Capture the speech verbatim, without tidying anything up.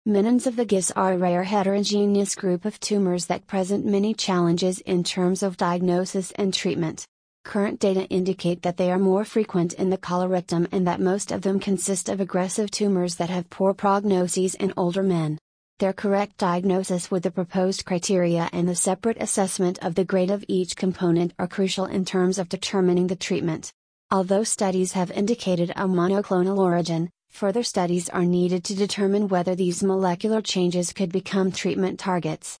Menins of the G I S are a rare heterogeneous group of tumors that present many challenges in terms of diagnosis and treatment. Current data indicate that they are more frequent in the colorectum and that most of them consist of aggressive tumors that have poor prognoses in older men. Their correct diagnosis with the proposed criteria and the separate assessment of the grade of each component are crucial in terms of determining the treatment. Although studies have indicated a monoclonal origin, further studies are needed to determine whether these molecular changes could become treatment targets.